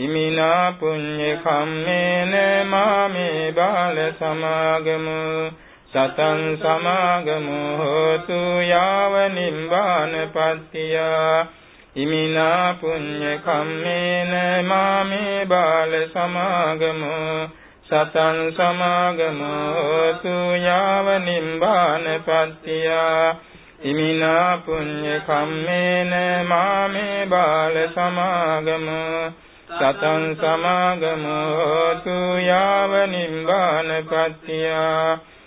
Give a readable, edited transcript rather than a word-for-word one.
ඉමිනා පුඤ්ඤ කම්මේන මාමේ බාල සමාගමු සතං සමාගමු හෝතු යාව නිබ්බානපත්තිය ඉමිනා පුඤ්ඤ කම්මේන මාමේ බාල සමාගමු සතං සමාගමු හෝතු යාව නිබ්බානපත්තිය ඉමිනා පුඤ්ඤ කම්මේන මාමේ බාල සමාගමු සතං සමාගමු හෝතු යාව නිබ්බානපත්තිය